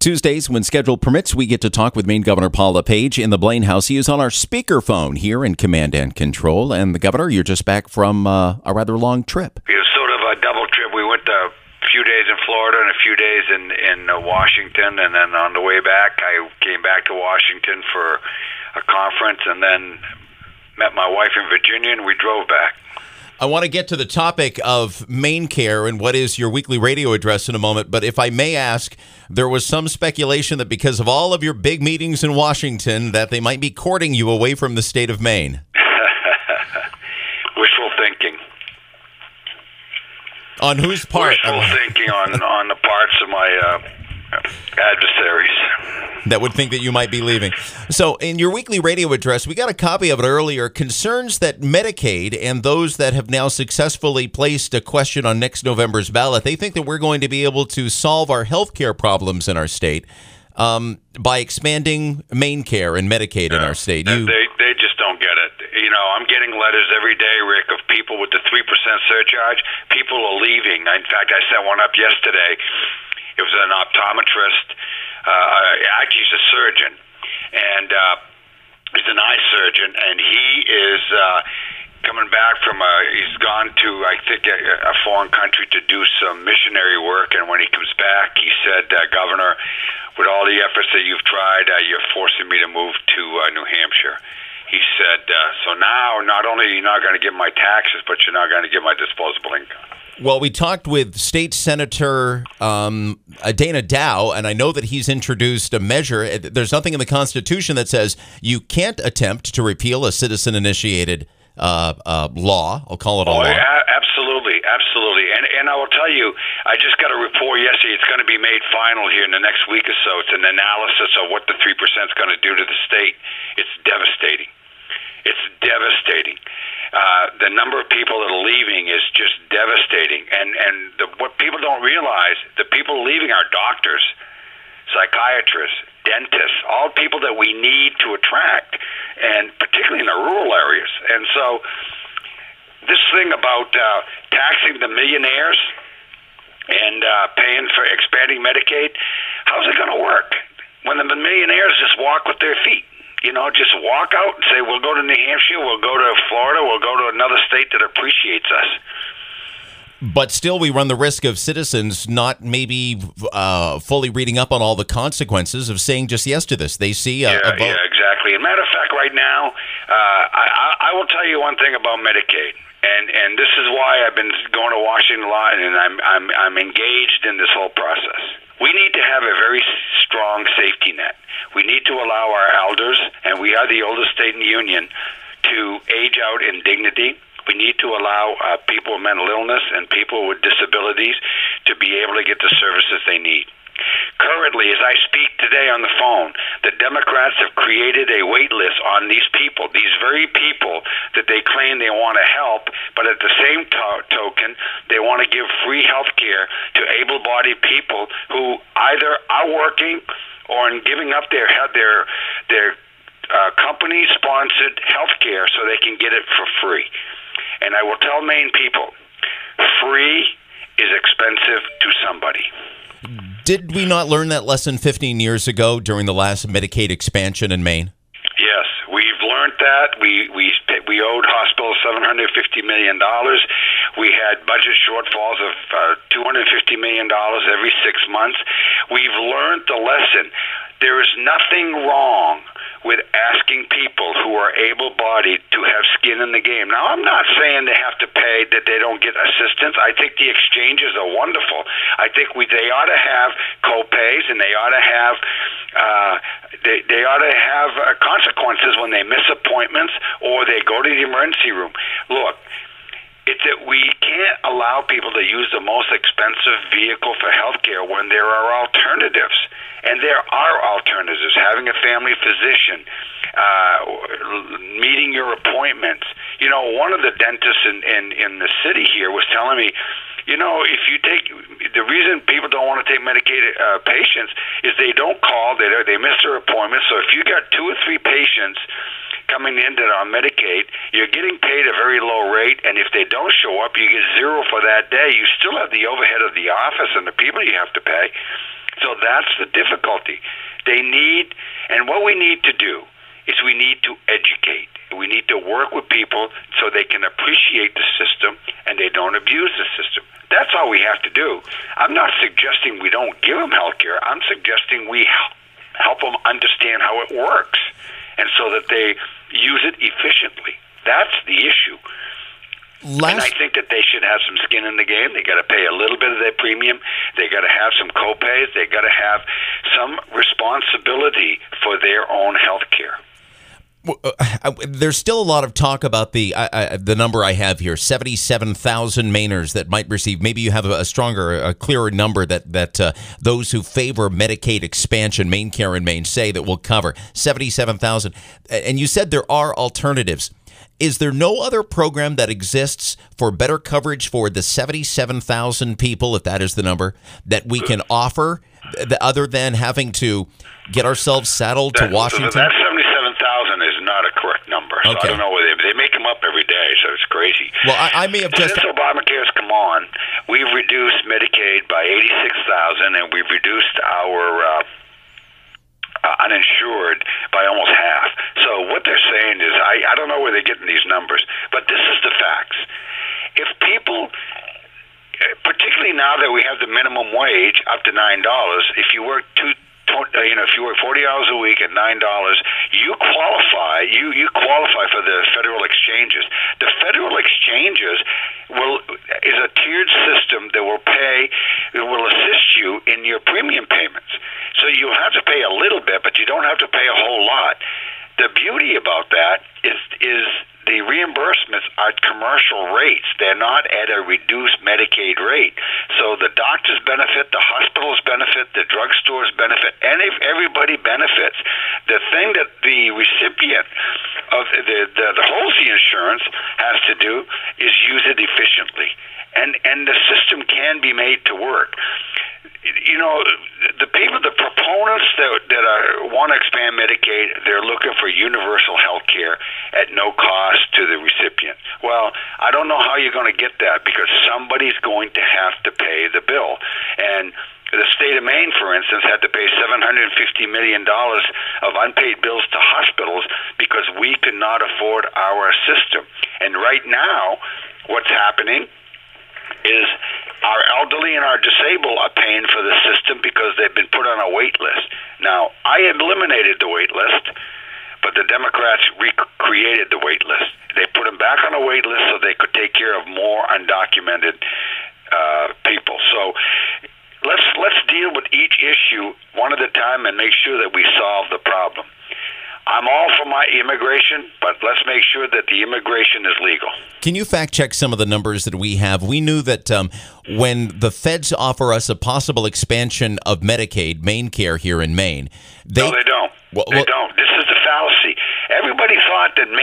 Tuesdays, when schedule permits, we get to talk with Maine Governor Paul LePage in the Blaine House. He is on our speakerphone here in Command and Control. And the Governor, you're just back from a rather long trip. It was sort of a double trip. We went a few days in Florida and a few days in Washington. And then on the way back, I came back to Washington for a conference and then met my wife in Virginia, and we drove back. I want to get to the topic of MaineCare and what is your weekly radio address in a moment. But if I may ask, there was some speculation that because of all of your big meetings in Washington, that they might be courting you away from the state of Maine. Wishful thinking. On whose part? Wishful thinking on the parts of my adversaries that would think that you might be leaving. So in your weekly radio address, we got a copy of it earlier, concerns that Medicaid and those that have now successfully placed a question on next November's ballot, they think that we're going to be able to solve our health care problems in our state by expanding MaineCare and Medicaid in our state. They just don't get it. You know, I'm getting letters every day, Rick, of people with the 3% surcharge. People are leaving. In fact, I sent one up yesterday. It was an optometrist. Actually, he's a surgeon, and he's an eye surgeon, and he is coming back from he's gone to, I think, a foreign country to do some missionary work, and when he comes back, he said, Governor, with all the efforts that you've tried, you're forcing me to move to New Hampshire. He said, so now not only are you not going to get my taxes, but you're not going to get my disposable income. Well, we talked with State Senator Dana Dow, and I know that he's introduced a measure. There's nothing in the Constitution that says you can't attempt to repeal a citizen-initiated law. I'll call it a law. Absolutely. And I will tell you, I just got a report yesterday. It's going to be made final here in the next week or so. It's an analysis of what the 3% is going to do to the state. It's devastating. The number of people that are leaving is just devastating. And what people don't realize, the people leaving are doctors, psychiatrists, dentists, all people that we need to attract, and particularly in the rural areas. And so this thing about taxing the millionaires and paying for expanding Medicaid, how's it going to work when the millionaires just walk with their feet? You know, just walk out and say, we'll go to New Hampshire, we'll go to Florida, we'll go to another state that appreciates us. But still, we run the risk of citizens not maybe fully reading up on all the consequences of saying just yes to this. They see a vote. Yeah, exactly. As a matter of fact, right now, I will tell you one thing about Medicaid. And this is why I've been going to Washington a lot, and I'm engaged in this whole process. We need to have a very strong safety net. We need to allow our elders, and we are the oldest state in the union, to age out in dignity. We need to allow people with mental illness and people with disabilities to be able to get the services they need. Currently, as I speak today on the phone, the Democrats have created a wait list on these people, these very people that they claim they want to help, but at the same token, they want to give free health care to able-bodied people who either are working or in giving up their company-sponsored health care so they can get it for free. And I will tell Maine people, free is expensive to somebody. Did we not learn that lesson 15 years ago during the last Medicaid expansion in Maine? Yes, we've learned that. We owed hospitals $750 million. We had budget shortfalls of $250 million every 6 months. We've learned the lesson. There is nothing wrong with asking people who are able-bodied to have skin in the game. Now, I'm not saying they have to pay, that they don't get assistance. I think the exchanges are wonderful. I think they ought to have co-pays, and they ought to have they ought to have consequences when they miss appointments or they go to the emergency room. Look, it's that we can't allow people to use the most expensive vehicle for health care when there are alternatives. And there are alternatives. Having a family physician, meeting your appointments. You know, one of the dentists in the city here was telling me, you know, if you take the reason people don't want to take Medicaid patients is they don't call, they miss their appointments. So if you got 2 or 3 patients coming in that are on Medicaid, you're getting paid a very low rate, and if they don't show up, you get 0 for that day. You still have the overhead of the office and the people you have to pay. So that's the difficulty. And what we need to do is we need to educate. We need to work with people so they can appreciate the system and they don't abuse the system. That's all we have to do. I'm not suggesting we don't give them health care. I'm suggesting we help them understand how it works and so that they use it efficiently. That's the issue. And I think that they should have some skin in the game. They got to pay a little bit of their premium. They got to have some co-pays. They got to have some responsibility for their own health care. There's still a lot of talk about the number I have here, 77,000 Mainers that might receive. Maybe you have a clearer number that those who favor Medicaid expansion, MaineCare in Maine, say that will cover 77,000. And you said there are alternatives. Is there no other program that exists for better coverage for the 77,000 people, if that is the number, that we can offer, other than having to get ourselves saddled to Washington? That 77,000 is not a correct number. So okay. I don't know whether they make them up every day, so it's crazy. Well, I may have just... Since Obamacare's come on, we've reduced Medicaid by 86,000, and we've reduced our uninsured by almost half. So what they're saying is, I don't know where they're getting these numbers, but this is the facts. If people, particularly now that we have the minimum wage up to $9, if you work if you work 40 hours a week at $9, you qualify. You qualify for the federal exchanges. The federal exchanges is a tiered system that will assist you in your premium payments. So you have to pay a little bit, but you don't have to pay a whole lot. The beauty about that is the reimbursements are at commercial rates. They're not at a reduced Medicaid rate. So the doctors benefit, the hospitals benefit, the drugstores benefit, and if everybody benefits. The thing that the recipient of the holds the insurance has to do is use it efficiently. And the system can be made to work. You know, the proponents that want to expand Medicaid, they're looking for universal health care at no cost to the recipient. Well, I don't know how you're going to get that because somebody's going to have to pay the bill. And the state of Maine, for instance, had to pay $750 million of unpaid bills to hospitals because we could not afford our system. And right now, what's happening is our elderly and our disabled are paying for the system because they've been put on a wait list. Now, I eliminated the wait list, but the Democrats recreated the wait list. They put them back on a wait list so they could take care of more undocumented people. So let's deal with each issue one at a time and make sure that we solve the problem. I'm all for my immigration, but let's make sure that the immigration is legal. Can you fact check some of the numbers that we have? We knew that when the feds offer us a possible expansion of Medicaid, MaineCare here in Maine, no, they don't. They don't. This is the fallacy. Everybody thought that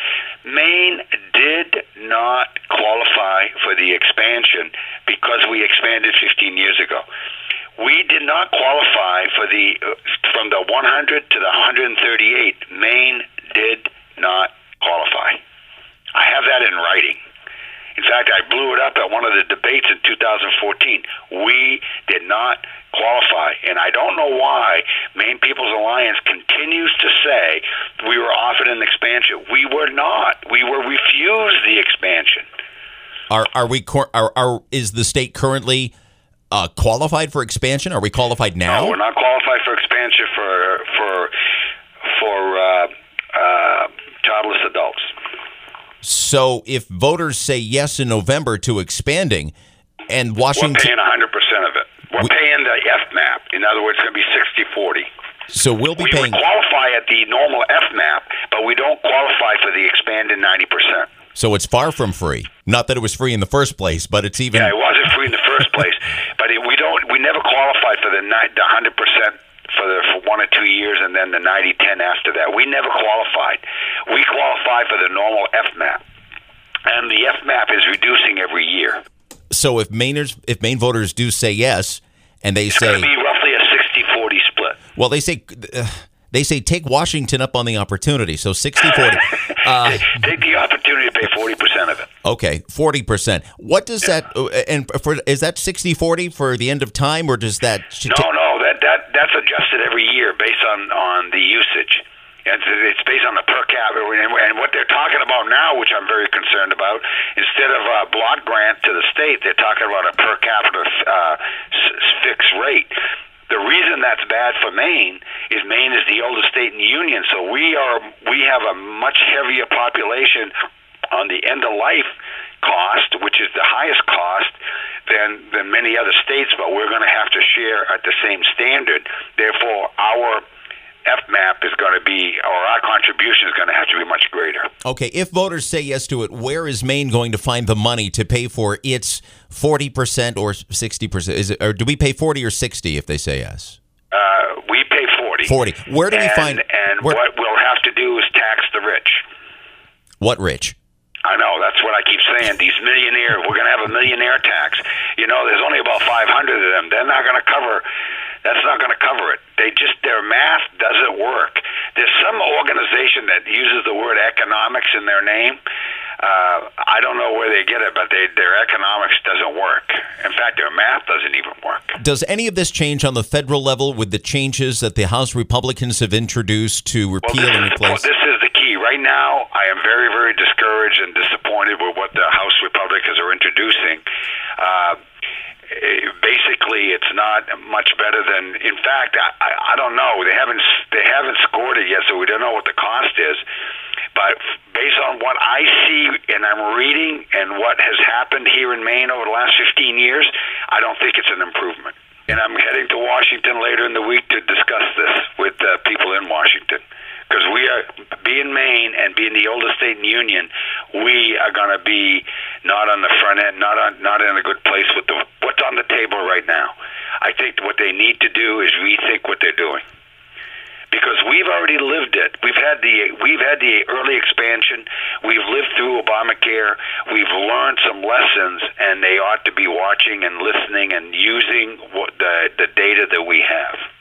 Maine did not qualify for the expansion because we expanded 15 years ago. We did not qualify for from the 100 to the 138. Maine did not qualify. I have that in writing. In fact, I blew it up at one of the debates in 2014. We did not qualify, and I don't know why Maine People's Alliance continues to say we were offered an expansion. We were not. We were refused the expansion. Is the state currently qualified for expansion? Are we qualified now? No, we're not qualified for expansion for childless adults. So if voters say yes in November to expanding, and Washington... We're paying 100% of it. We're paying the FMAP. In other words, it's going to be 60-40. So we'll be paying... We qualify at the normal FMAP, but we don't qualify for the expanded 90%. So it's far from free. Not that it was free in the first place, but it's even... Yeah, it wasn't free in the first place. But we never qualified for the 100% for 1 or 2 years and then the 90-10 after that. We never qualified. We qualified for the normal FMAP. And the FMAP is reducing every year. So if Maine voters do say yes, and they it's say... It's going to be roughly a 60-40 split. Well, they say take Washington up on the opportunity, so 60-40. Take the opportunity to pay 40% of it. Okay, 40%. What does that, and is that 60-40 for the end of time, or does that... No, adjusted every year based on the usage. And it's based on the per capita, and what they're talking about now, which I'm very concerned about, instead of a block grant to the state, they're talking about a per capita fixed rate. The reason that's bad for Maine is Maine is the oldest state in the union, so we have a much heavier population on the end of life cost, which is the highest cost than many other states, but we're going to have to share at the same standard. Therefore, our FMAP is going to be, or our contribution is going to have to be much greater. Okay, if voters say yes to it, where is Maine going to find the money to pay for its 40% or 60%? Is it, or do we pay 40 or 60 if they say yes? We pay 40. 40. Where do we find? And what we'll have to do is tax the rich. What rich? I know, that's what I keep saying. These millionaires, we're going to have a millionaire tax. You know, there's only about 500 of them. They're not going to cover. That's not going to cover it. Their math doesn't work. There's some organization that uses the word economics in their name. I don't know where they get it, but their economics doesn't work. In fact, their math doesn't even work. Does any of this change on the federal level with the changes that the House Republicans have introduced to repeal and replace? This is the key. Right now, I am very, very discouraged and disappointed with what the House Republicans are introducing. Basically, it's not much better than. In fact, I don't know. They haven't scored it yet, so we don't know what the cost is. But based on what I see and I'm reading and what has happened here in Maine over the last 15 years, I don't think it's an improvement. And I'm heading to Washington later in the week to discuss this with people in Washington. Because we are, being Maine and being the oldest state in the union, we are going to be not on the front end, not in a good place with what's on the table right now. I think what they need to do is rethink what they're doing. Because we've already lived it. We've had the early expansion. We've lived through Obamacare. We've learned some lessons, and they ought to be watching and listening and using the data that we have.